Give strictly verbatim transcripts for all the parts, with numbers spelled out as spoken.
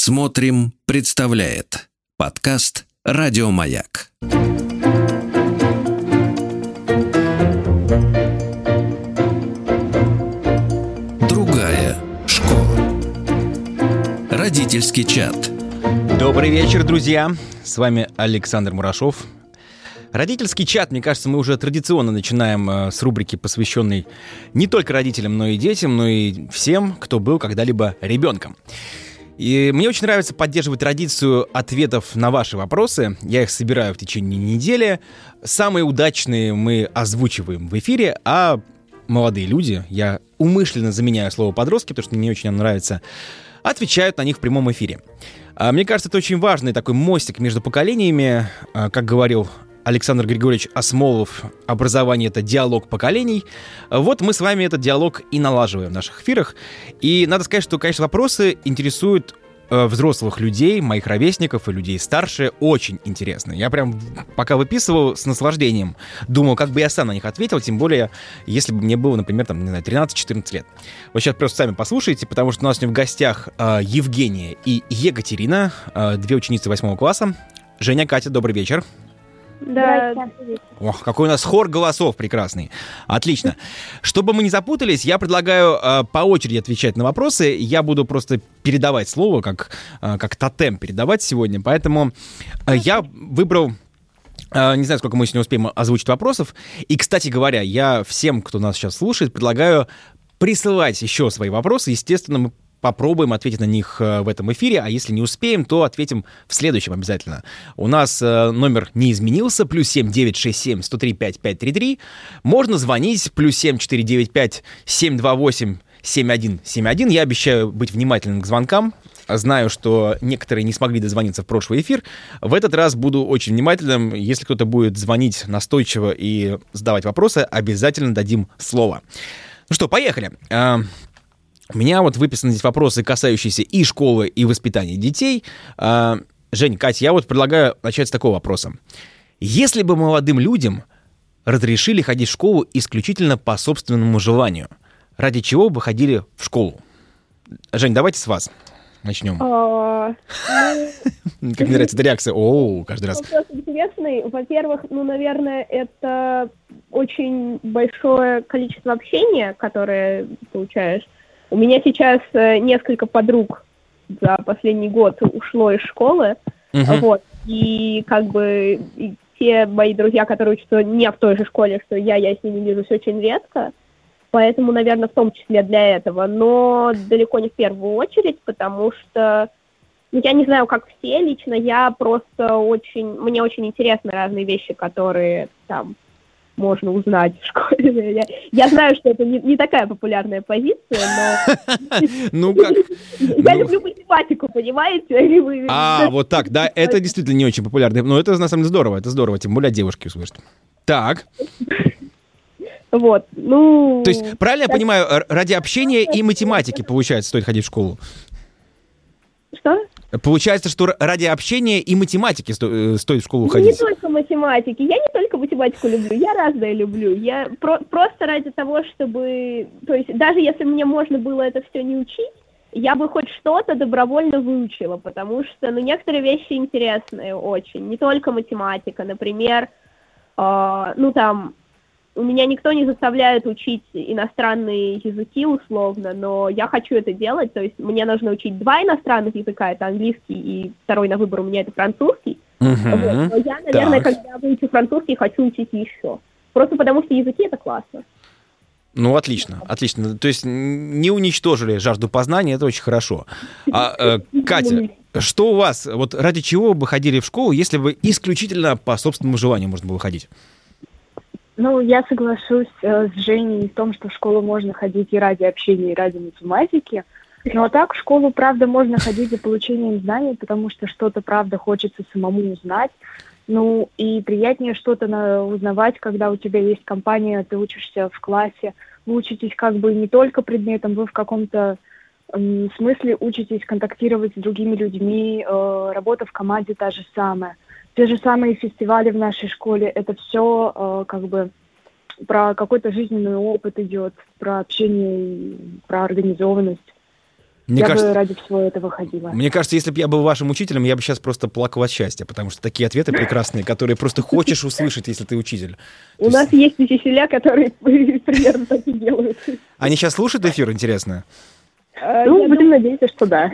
Смотрим, представляет подкаст «Радио Маяк». Другая школа. Родительский чат. Добрый вечер, друзья. С вами Александр Мурашов. Родительский чат, мне кажется, мы уже традиционно начинаем э, с рубрики, посвященной не только родителям, но и детям, но и всем, кто был когда-либо ребенком. И мне очень нравится поддерживать традицию ответов на ваши вопросы. Я их собираю в течение недели. Самые удачные мы озвучиваем в эфире, а молодые люди, я умышленно заменяю слово «подростки», потому что мне не очень нравится, отвечают на них в прямом эфире. Мне кажется, это очень важный такой мостик между поколениями. Как говорил Александр Григорьевич Асмолов, образование — это диалог поколений. Вот мы с вами этот диалог и налаживаем в наших эфирах. И надо сказать, что, конечно, вопросы интересуют э, взрослых людей, моих ровесников и людей старше, очень интересно. Я прям, пока выписывал, с наслаждением думал, как бы я сам на них ответил, тем более, если бы мне было, например, там, не знаю, тринадцать-четырнадцать лет. Вот сейчас просто сами послушайте, потому что у нас сегодня в гостях э, Евгения и Екатерина, э, две ученицы восьмого класса. Женя, Катя, добрый вечер. Да. Ох, какой у нас хор голосов прекрасный. Отлично. Чтобы мы не запутались, я предлагаю э, по очереди отвечать на вопросы. Я буду просто передавать слово, как, э, как тотем передавать сегодня. Поэтому э, я выбрал... Uh, не знаю, сколько мы сегодня успеем озвучить вопросов. И, кстати говоря, я всем, кто нас сейчас слушает, предлагаю присылать еще свои вопросы. Естественно, мы попробуем ответить на них в этом эфире, а если не успеем, то ответим в следующем обязательно. У нас э, номер не изменился, плюс семь девять шесть семь сто три пять пять три три. Можно звонить, плюс семь четыре девять пять семь два восемь семь один семь один. Я обещаю быть внимательным к звонкам. Знаю, что некоторые не смогли дозвониться в прошлый эфир. В этот раз буду очень внимательным. Если кто-то будет звонить настойчиво и задавать вопросы, обязательно дадим слово. Ну что, поехали. У меня вот выписаны здесь вопросы, касающиеся и школы, и воспитания детей. Жень, Катя, я вот предлагаю начать с такого вопроса. Если бы молодым людям разрешили ходить в школу исключительно по собственному желанию, ради чего бы ходили в школу? Жень, давайте с вас начнем. Как мне нравится эта реакция. О, каждый раз. Вопрос интересный. Во-первых, ну, наверное, это очень большое количество общения, которое получаешь. У меня сейчас несколько подруг за последний год ушло из школы, uh-huh. вот, и как бы и те мои друзья, которые учатся не в той же школе, что я, я с ними вижусь очень редко, поэтому, наверное, в том числе для этого, но далеко не в первую очередь, потому что, ну, я не знаю, как все, лично я просто очень, мне очень интересны разные вещи, которые там можно узнать в школе. Я, я знаю, что это не, не такая популярная позиция, но... Ну как? Я люблю математику, понимаете? А, вот так, да, это действительно не очень популярно. Но это, на самом деле, здорово, это здорово, тем более девушки услышат. Так. Вот, ну... То есть, правильно я понимаю, ради общения и математики, получается, стоит ходить в школу? Что? Получается, что ради общения и математики сто, стоит в школу ходить. Не только математики. Я не только математику люблю, я разное люблю. Я про- просто ради того, чтобы... То есть даже если мне можно было это все не учить, я бы хоть что-то добровольно выучила, потому что, ну, некоторые вещи интересные очень. Не только математика. Например, э, ну, там... У меня никто не заставляет учить иностранные языки условно, но я хочу это делать, то есть мне нужно учить два иностранных языка, это английский и второй на выбор у меня это французский. Uh-huh. Вот. Но я, наверное, так. Когда выучу французский, хочу учить еще. Просто потому что языки — это классно. Ну, отлично, отлично. То есть не уничтожили жажду познания, это очень хорошо. А, э, Катя, что у вас, вот ради чего бы ходили в школу, если бы исключительно по собственному желанию можно было ходить? Ну, я соглашусь э, с Женей в том, что в школу можно ходить и ради общения, и ради математики. Но так в школу, правда, можно ходить за получением знаний, потому что что-то, правда, хочется самому узнать. Ну, и приятнее что-то на, узнавать, когда у тебя есть компания, ты учишься в классе. Вы учитесь как бы не только предметом, вы в каком-то э, смысле учитесь контактировать с другими людьми, э, работа в команде та же самая. Те же самые фестивали в нашей школе, это все э, как бы про какой-то жизненный опыт идет, про общение, про организованность. Мне я кажется, бы ради всего этого ходила. Мне кажется, если бы я был вашим учителем, я бы сейчас просто плакал от счастья, потому что такие ответы прекрасные, которые просто хочешь услышать, если ты учитель. У То нас есть... есть учителя, которые примерно так и делают. Они сейчас слушают эфир, интересно? Ну, будем надеяться, что да.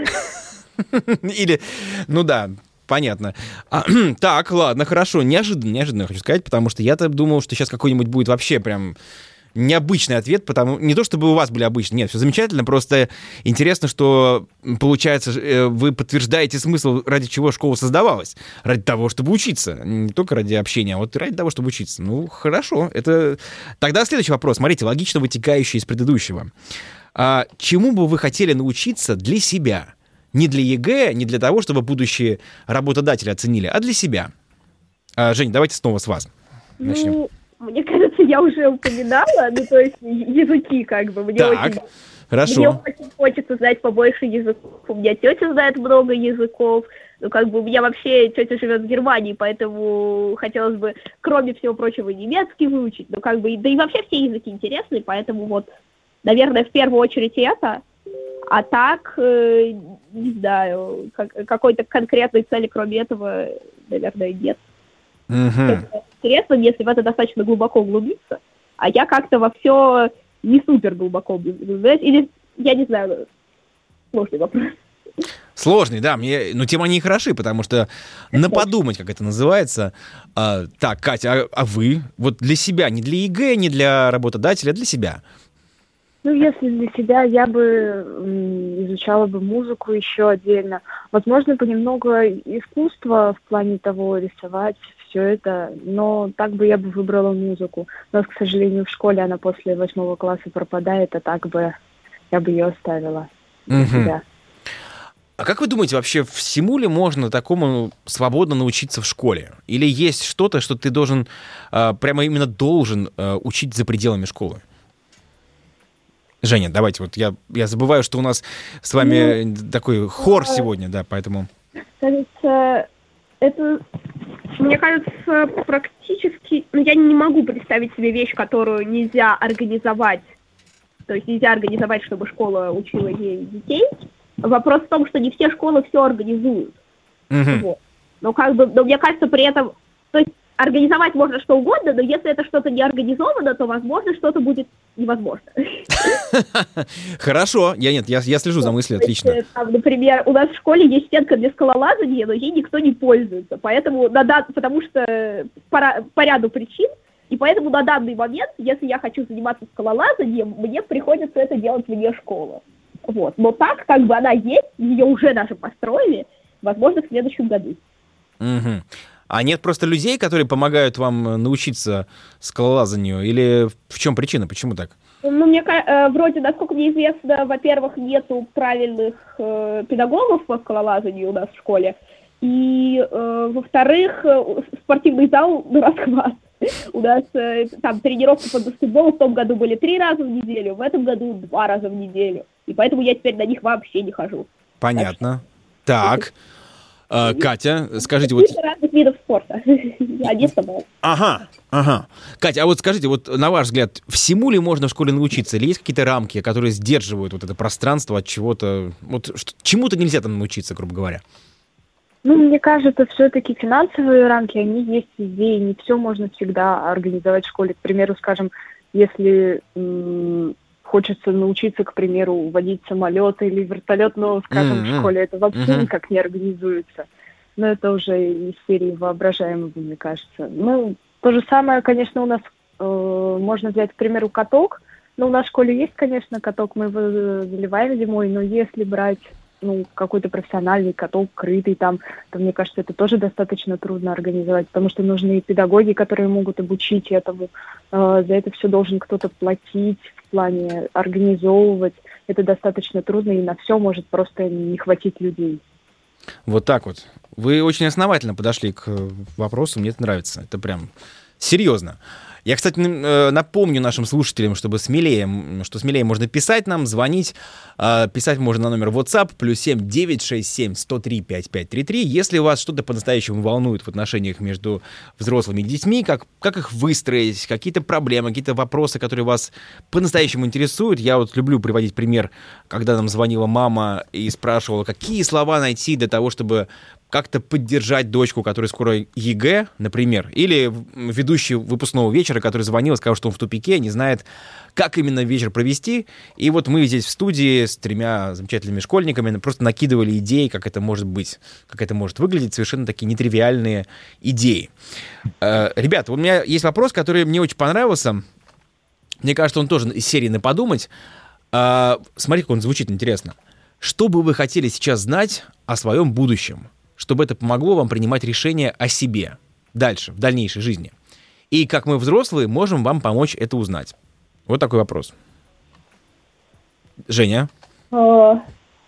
Или, ну да, понятно. А, так, ладно, хорошо. Неожиданно, неожиданно хочу сказать, потому что я-то думал, что сейчас какой-нибудь будет вообще прям... необычный ответ, потому не то чтобы у вас были обычные, нет, все замечательно, просто интересно, что, получается, вы подтверждаете смысл, ради чего школа создавалась. Ради того, чтобы учиться. Не только ради общения, а вот ради того, чтобы учиться. Ну, хорошо. Это... Тогда следующий вопрос. Смотрите, логично вытекающий из предыдущего. А чему бы вы хотели научиться для себя? Не для ЕГЭ, не для того, чтобы будущие работодатели оценили, а для себя. А, Жень, давайте снова с вас начнем. Ну... Мне кажется, я уже упоминала, ну, то есть языки, как бы. Мне так, очень, хорошо. Мне очень хочется знать побольше языков. У меня тетя знает много языков. Ну, как бы, у меня вообще тетя живет в Германии, поэтому хотелось бы, кроме всего прочего, немецкий выучить. Ну, как бы, да и вообще все языки интересны, поэтому вот, наверное, в первую очередь это. А так, э, не знаю, как, какой-то конкретной цели, кроме этого, наверное, нет. Угу. Интересно, если в это достаточно глубоко углубиться, а я как-то во все не супер глубоко углубляюсь, или, я не знаю, сложный вопрос. Сложный, да, мне, но тем они и хороши, потому что на подумать, как это называется. А, так, Катя, а, а вы? Вот для себя, не для ЕГЭ, не для работодателя, а для себя. Ну, если для себя, я бы м, изучала бы музыку еще отдельно. Возможно, понемногу искусство в плане того, рисовать, все это, но так бы я бы выбрала музыку. У нас, к сожалению, в школе она после восьмого класса пропадает, а так бы я бы ее оставила для Мгм. себя. А как вы думаете, вообще всему ли можно такому свободно научиться в школе? Или есть что-то, что ты должен, а, прямо именно должен а, учить за пределами школы? Женя, давайте, вот я, я забываю, что у нас с вами такой хор а- сегодня, да, поэтому... Кажется, это, мне кажется, практически... Ну, я не могу представить себе вещь, которую нельзя организовать. То есть нельзя организовать, чтобы школа учила ей детей. Вопрос в том, что не все школы все организуют. Мгм. Вот. Но как бы, но мне кажется, при этом... То есть организовать можно что угодно, но если это что-то не организовано, то, возможно, что-то будет невозможно. Хорошо, я нет, я, я слежу за мыслью, То есть, отлично. э, там, например, у нас в школе есть стенка для скалолазания, но ей никто не пользуется, поэтому на дан- потому что по, ра- по ряду причин, и поэтому на данный момент, если я хочу заниматься скалолазанием, мне приходится это делать вне школы. Вот. Но так, как бы она есть, ее уже даже построили, возможно, в следующем году. Мгм. А нет просто людей, которые помогают вам э, научиться скалолазанию? Или в чем причина? Почему так? Ну, мне ка- э, вроде, насколько мне известно, во-первых, нету правильных э, педагогов по скалолазанию у нас в школе, и, э, во-вторых, э, спортивный зал на расхват. У нас э, там тренировки по баскетболу в том году были три раза в неделю, в этом году два раза в неделю, и поэтому я теперь на них вообще не хожу. Понятно. Так, э, Катя, скажите, вот... Несколько разных видов спорта. Один собой. Ага, ага. Катя, а вот скажите, вот на ваш взгляд, всему ли можно в школе научиться? Или есть какие-то рамки, которые сдерживают вот это пространство от чего-то? Вот что- чему-то нельзя там научиться, грубо говоря. Ну, мне кажется, все-таки финансовые рамки, они есть везде, и не все можно всегда организовать в школе. К примеру, скажем, если м, хочется научиться, к примеру, водить самолет или вертолет, но, скажем, Мгм. в школе это вообще Мгм. никак не организуется. Но это уже из серии воображаемого, мне кажется. Ну, то же самое, конечно, у нас э, можно взять, к примеру, каток. Ну, у нас в школе есть, конечно, каток, мы его заливаем зимой, но если брать ну, какой-то профессиональный каток, крытый там, то, мне кажется, это тоже достаточно трудно организовать, потому что нужны педагоги, которые могут обучить этому. Э, за это все должен кто-то платить, в плане организовывать. Это достаточно трудно, и на все может просто не хватить людей. Вот так вот. Вы очень основательно подошли к вопросу, мне это нравится. Это прям серьезно. Я, кстати, напомню нашим слушателям, чтобы смелее, что смелее можно писать нам, звонить. Писать можно на номер WhatsApp плюс семь девять шесть семь сто три пятьдесят пять тридцать три. Если вас что-то по-настоящему волнует в отношениях между взрослыми и детьми, как, как их выстроить, какие-то проблемы, какие-то вопросы, которые вас по-настоящему интересуют. Я вот люблю приводить пример, когда нам звонила мама и спрашивала, какие слова найти для того, чтобы как-то поддержать дочку, которая скоро ЕГЭ, например, или ведущий выпускного вечера, который звонил и сказал, что он в тупике, не знает, как именно вечер провести. И вот мы здесь в студии с тремя замечательными школьниками просто накидывали идеи, как это может быть, как это может выглядеть, совершенно такие нетривиальные идеи. Ребята, у меня есть вопрос, который мне очень понравился. Мне кажется, он тоже из серии «На подумать». Смотри, как он звучит интересно. Что бы вы хотели сейчас знать о своем будущем, чтобы это помогло вам принимать решения о себе дальше, в дальнейшей жизни? И как мы, взрослые, можем вам помочь это узнать? Вот такой вопрос. Женя? Вот,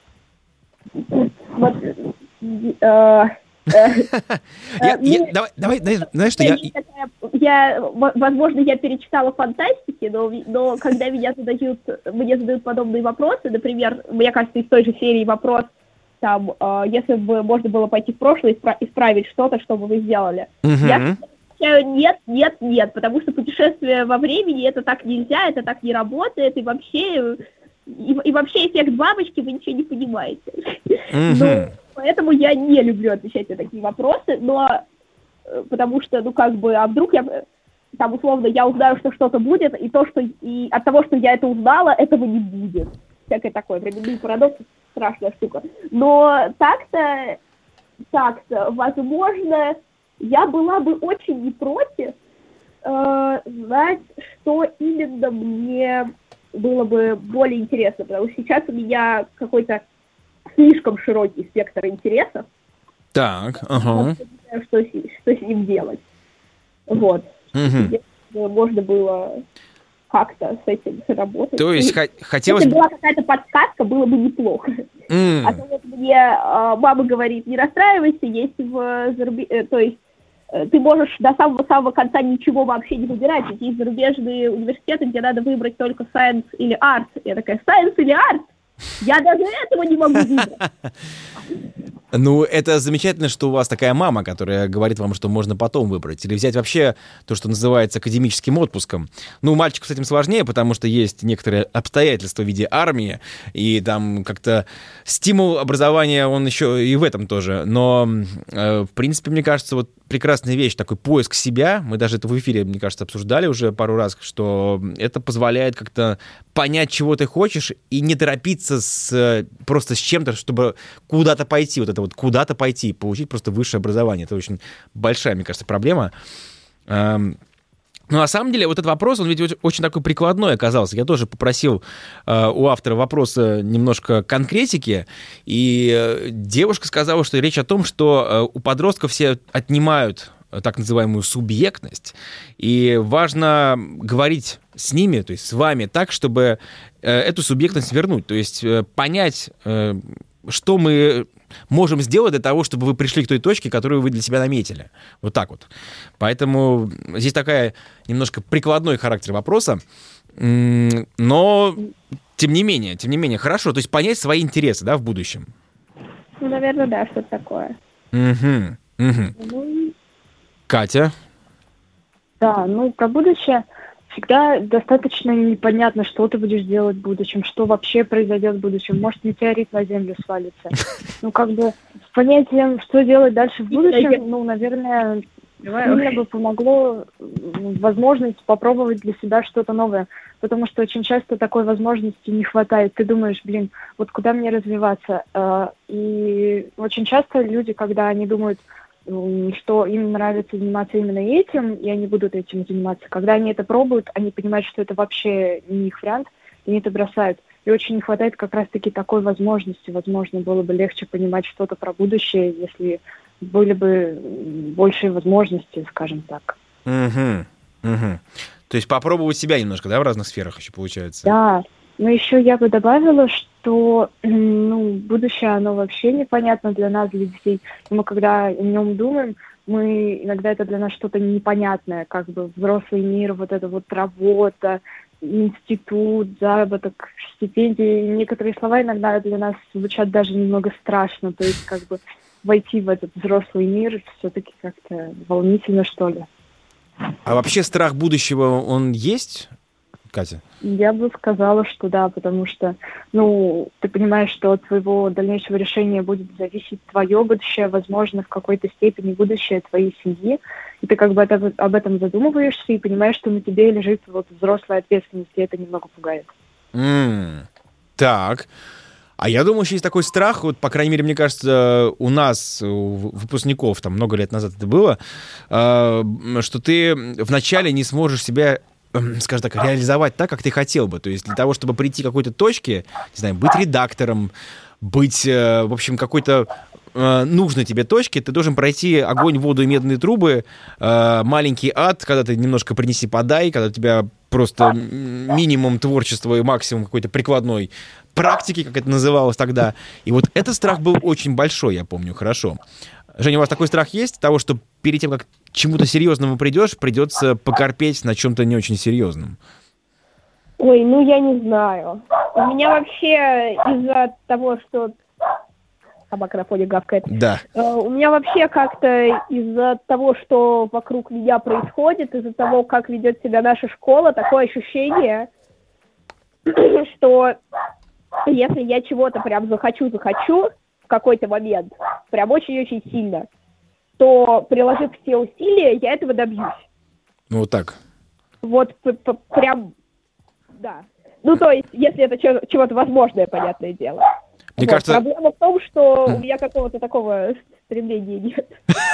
Давай, знаешь, что я... Я, возможно, я перечитала фантастики, но, но когда меня задают, мне задают подобные вопросы, например, мне кажется, из той же серии вопрос, там, э, если бы можно было пойти в прошлое и испра- исправить что-то, что бы вы сделали. Uh-huh. Я отвечаю нет, нет, нет, потому что путешествие во времени, это так нельзя, это так не работает, и вообще, и, и вообще эффект бабочки вы ничего не понимаете. Uh-huh. Но, поэтому я не люблю отвечать на такие вопросы, но потому что, ну, как бы, а вдруг я, там, условно, я узнаю, что что-то будет, и то, что, и от того, что я это узнала, этого не будет. Всякое такое, временный парадокс, страшная штука. Но так-то, так-то, возможно, я была бы очень не против э, знать, что именно мне было бы более интересно, потому что сейчас у меня какой-то слишком широкий спектр интересов. Так, ага. Я не знаю, что, что с ним делать. Вот. Угу. Если можно было как-то с этим работать. То есть х- хотелось... Если была какая-то подсказка, было бы неплохо. Mm. А то вот мне э, мама говорит, не расстраивайся, если в зарубеж... э, то есть э, ты можешь до самого-самого конца ничего вообще не выбирать. Ведь есть зарубежные университеты, где надо выбрать только science или art. Я такая, science или art? Я даже этого не могу выбрать. Ну, это замечательно, что у вас такая мама, которая говорит вам, что можно потом выбрать. Или взять вообще то, что называется академическим отпуском. Ну, у мальчиков с этим сложнее, потому что есть некоторые обстоятельства в виде армии, и там как-то стимул образования, он еще и в этом тоже. Но, э, в принципе, мне кажется, вот прекрасная вещь, такой поиск себя. Мы даже это в эфире, мне кажется, обсуждали уже пару раз, что это позволяет как-то понять, чего ты хочешь, и не торопиться с, просто с чем-то, чтобы куда-то пойти. Вот это вот куда-то пойти, получить просто высшее образование. Это очень большая, мне кажется, проблема. Но на самом деле вот этот вопрос, он ведь очень такой прикладной оказался. Я тоже попросил э, у автора вопроса немножко конкретики, и э, девушка сказала, что речь о том, что э, у подростков все отнимают так называемую субъектность, и важно говорить с ними, то есть с вами, так, чтобы э, эту субъектность вернуть, то есть э, понять, э, что мы можем сделать для того, чтобы вы пришли к той точке, которую вы для себя наметили. Вот так вот. Поэтому здесь такая немножко прикладной характер вопроса, но тем не менее, тем не менее, хорошо, то есть понять свои интересы, да, в будущем. Ну, наверное, да, что-то такое. Угу, угу. Ну... Катя? Да, ну, про будущее всегда достаточно непонятно, что ты будешь делать в будущем, что вообще произойдет в будущем. Может, метеорит на Землю свалится. Ну, как бы, с понятием, что делать дальше в будущем, ну, наверное, мне бы помогло возможность попробовать для себя что-то новое. Потому что очень часто такой возможности не хватает. Ты думаешь, блин, вот куда мне развиваться? И очень часто люди, когда они думают, что им нравится заниматься именно этим, и они будут этим заниматься. Когда они это пробуют, они понимают, что это вообще не их вариант, и они это бросают. И очень не хватает как раз-таки такой возможности. Возможно, было бы легче понимать что-то про будущее, если были бы большие возможности, скажем так. Угу, угу. То есть попробовать себя немножко, да, в разных сферах еще получается? Да, Но еще я бы добавила, что ну, будущее, оно вообще непонятно для нас, для детей. И мы когда о нем думаем, мы иногда это для нас что-то непонятное, как бы взрослый мир, вот эта вот работа, институт, заработок, стипендии. Некоторые слова иногда для нас звучат даже немного страшно, то есть как бы войти в этот взрослый мир все-таки как-то волнительно, что ли. А вообще страх будущего, он есть, Катя? Я бы сказала, что да, потому что, ну, ты понимаешь, что от твоего дальнейшего решения будет зависеть твое будущее, возможно, в какой-то степени будущее твоей семьи, и ты как бы это, об этом задумываешься и понимаешь, что на тебе лежит вот взрослая ответственность, и это немного пугает. Mm. Так. А я думаю, что есть такой страх, вот, по крайней мере, мне кажется, у нас, у выпускников, там, много лет назад это было, э, что ты вначале не сможешь себя, э, скажем так, реализовать так, как ты хотел бы. То есть для того, чтобы прийти к какой-то точке, не знаю, быть редактором, быть, э, в общем, какой-то э, нужной тебе точке, ты должен пройти огонь, воду и медные трубы, э, маленький ад, когда ты немножко принеси-подай, когда у тебя просто минимум творчества и максимум какой-то прикладной практики, как это называлось тогда. И вот этот страх был очень большой, я помню, хорошо. Женя, у вас такой страх есть? Того, что перед тем, как к чему-то серьезному придешь, придется покорпеть на чем-то не очень серьезном? Ой, ну я не знаю. У меня вообще из-за того, что... Собака на фоне гавкает. Да. Uh, у меня вообще как-то из-за того, что вокруг меня происходит, из-за того, как ведет себя наша школа, такое ощущение, что если я чего-то прям захочу-захочу в какой-то момент, прям очень-очень сильно, то, приложив все усилия, я этого добьюсь. Ну, вот так. Вот прям, да. Ну, то есть, если это чего-то возможное, понятное дело. Мне вот. кажется... Проблема в том, что у меня какого-то такого стремления нет.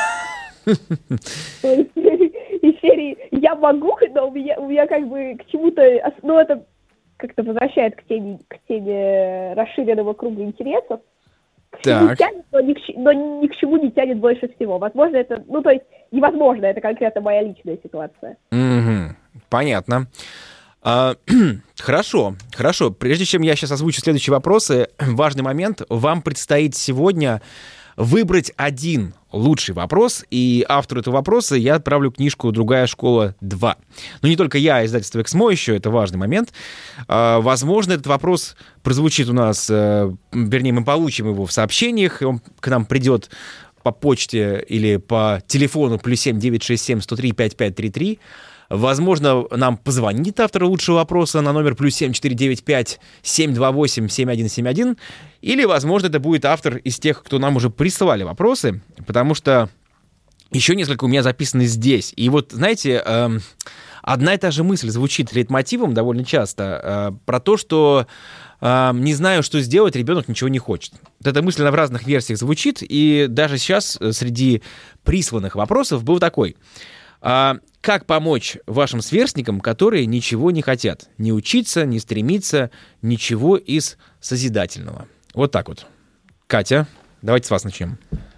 Из серии «я могу», но у меня, у меня как бы к чему-то... Ну, это как-то возвращает к теме, к теме расширенного круга интересов. К чему тянет, но ни, к, но ни к чему не тянет больше всего. Возможно, это... Ну, то есть, невозможно, это конкретно моя личная ситуация. Mm-hmm. Понятно. А, хорошо, хорошо. Прежде чем я сейчас озвучу следующие вопросы, важный момент. Вам предстоит сегодня выбрать один лучший вопрос, и автору этого вопроса я отправлю книжку «Другая школа два». Но не только я, а издательство «Эксмо» еще, это важный момент. А, возможно, этот вопрос прозвучит у нас, вернее, мы получим его в сообщениях, он к нам придет по почте или по телефону плюс семь девятьсот шестьдесят семь сто три пятьдесят пять тридцать три. Возможно, нам позвонит автор лучшего вопроса на номер плюс семь четыре девять пять семь два восемь семь один семь один. Или, возможно, это будет автор из тех, кто нам уже присылали вопросы, потому что еще несколько у меня записаны здесь. И вот, знаете, э, одна и та же мысль звучит лейтмотивом довольно часто э, про то, что э, не знаю, что сделать, ребенок ничего не хочет. Вот эта мысль она в разных версиях звучит, и даже сейчас среди присланных вопросов был такой. А как помочь вашим сверстникам, которые ничего не хотят? Не учиться, не стремиться, ничего из созидательного. Вот так вот. Катя, давайте с вас начнем.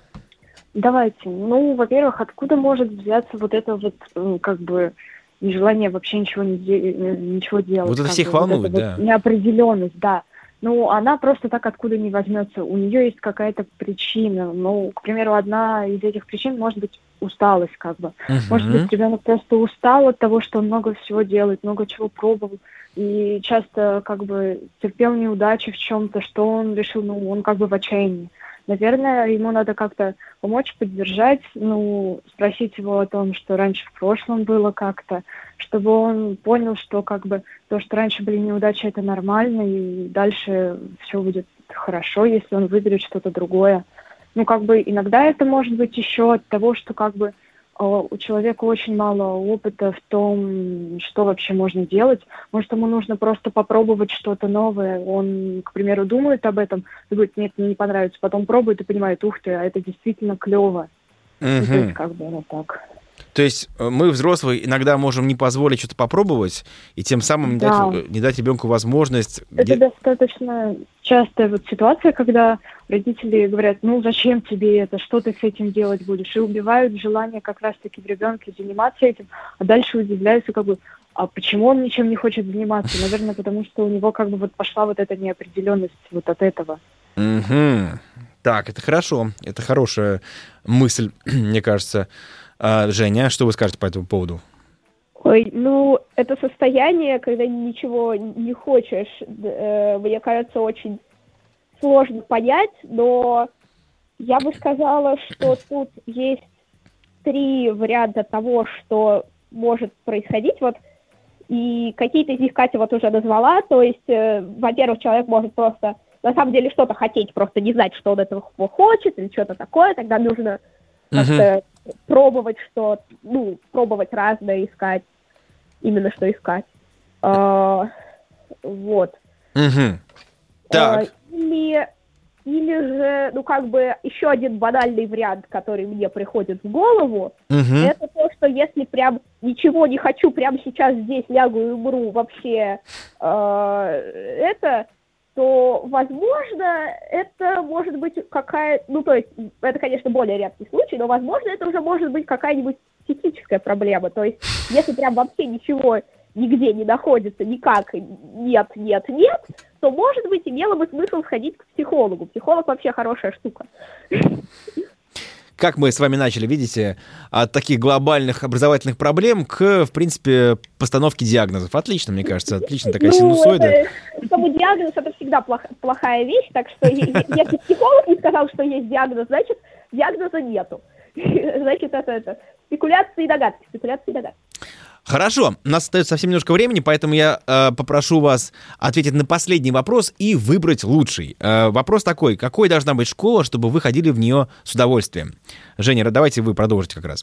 Давайте. Ну, во-первых, откуда может взяться вот это вот, как бы, нежелание вообще ничего, не де- ничего делать? Вот это всех бы, волнует, вот да. Вот неопределенность, да. Ну, она просто так откуда не возьмется. У нее есть какая-то причина. Ну, к примеру, одна из этих причин может быть усталость, как бы. Uh-huh. Может быть, ребенок просто устал от того, что он много всего делает, много чего пробовал, и часто, как бы, терпел неудачи в чем-то, что он решил, ну, он как бы в отчаянии. Наверное, ему надо как-то помочь, поддержать, ну, спросить его о том, что раньше в прошлом было как-то, чтобы он понял, что, как бы, то, что раньше были неудачи, это нормально, и дальше все будет хорошо, если он выберет что-то другое. Ну, как бы, иногда это может быть еще от того, что, как бы, у человека очень мало опыта в том, что вообще можно делать. Может, ему нужно просто попробовать что-то новое. Он, к примеру, думает об этом, и говорит, нет, мне не понравится. Потом пробует и понимает, ух ты, а это действительно клево. Uh-huh. И то есть, как бы, ну, так. То есть мы, взрослые, иногда можем не позволить что-то попробовать, и тем самым не, да. дать, не дать ребенку возможность... Это где... достаточно частая вот ситуация, когда родители говорят, ну зачем тебе это, что ты с этим делать будешь, и убивают желание как раз-таки в ребенке заниматься этим, а дальше удивляются, как бы, А почему он ничем не хочет заниматься? Наверное, потому что у него как бы вот пошла вот эта неопределенность вот от этого. Угу. Так, это хорошо. Это хорошая мысль, мне кажется. А, Женя, что вы скажете по этому поводу? Ой, ну, это состояние, когда ничего не хочешь, э, мне кажется, очень сложно понять, но я бы сказала, что тут есть три варианта того, что может происходить, вот, и какие-то из них Катя вот уже назвала, то есть, э, во-первых, человек может просто, на самом деле, что-то хотеть, просто не знать, что он этого хочет, или что-то такое, тогда нужно как-то пробовать что, ну, пробовать разное, искать, именно что искать. А, вот. Угу. Так. А, или, или же, ну, как бы, еще один банальный вариант, который мне приходит в голову, Угу. это то, что если прям ничего не хочу, прямо сейчас здесь лягу и умру вообще, а, это... то, возможно, это может быть какая... Ну, то есть, это, конечно, более редкий случай, но, возможно, это уже может быть какая-нибудь психическая проблема. То есть, если прям вообще ничего нигде не находится, никак нет, нет, нет, то, может быть, имело бы смысл сходить к психологу. Психолог вообще хорошая штука. Как мы с вами начали, видите, от таких глобальных образовательных проблем к, в принципе, постановке диагнозов. Отлично, мне кажется, отлично такая Ну, синусоида. это, чтобы диагноз, это всегда плох- плохая вещь, так что е- е- если психолог не сказал, что есть диагноз, значит, диагноза нету. Значит, это, это спекуляции и догадки, спекуляции и догадки. Хорошо, у нас остается совсем немножко времени, поэтому я э, попрошу вас ответить на последний вопрос и выбрать лучший. Э, вопрос такой: какой должна быть школа, чтобы вы ходили в нее с удовольствием? Женя, давайте вы продолжите как раз.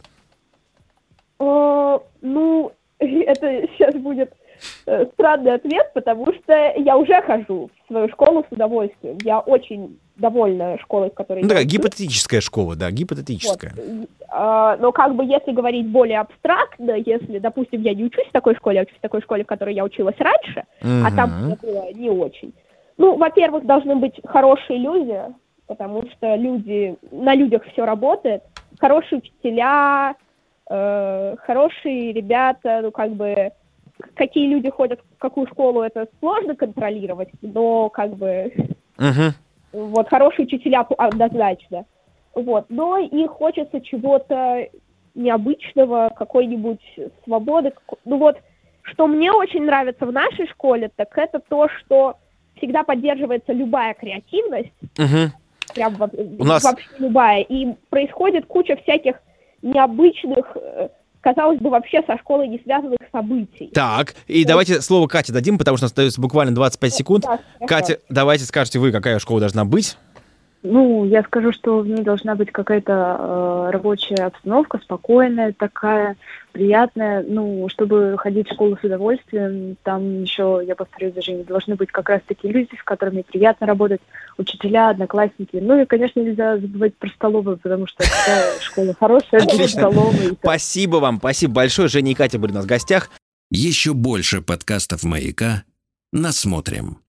О, ну, это сейчас будет э, странный ответ, потому что я уже хожу в свою школу с удовольствием. Я очень довольна школой, в которой Ну, я такая учусь. гипотетическая школа, да, гипотетическая. Вот. А, но как бы если говорить более абстрактно, если, допустим, я не учусь в такой школе, я учусь в такой школе, в которой я училась раньше, Мгм. а там мне было не очень. Ну, во-первых, должны быть хорошие люди, потому что люди, на людях все работает, хорошие учителя, э, хорошие ребята, ну, как бы, какие люди ходят в какую школу, это сложно контролировать, но, как бы, Мгм. вот, хорошие учителя однозначно. Вот, но и хочется чего-то необычного, какой-нибудь свободы. как- Ну вот, что мне очень нравится в нашей школе, так это то, что всегда поддерживается любая креативность, Мгм. прям во- У нас- вообще любая, и происходит куча всяких необычных, э, казалось бы, вообще со школой не связанных событий. Так, и давайте слово Кате дадим, потому что у нас остается буквально двадцать пять секунд. Да, хорошо. Катя, давайте скажете вы, какая школа должна быть? Ну, я скажу, что в ней должна быть какая-то э, рабочая обстановка, спокойная такая, приятная, ну, чтобы ходить в школу с удовольствием. Там еще, я повторюсь, даже не должны быть как раз такие люди, с которыми приятно работать, учителя, одноклассники. Ну и, конечно, нельзя забывать про столовую, потому что когда школа хорошая, то Отлично. столовая. Спасибо вам, спасибо большое. Женя и Катя были у нас в гостях. Еще больше подкастов «Маяка» насмотрим.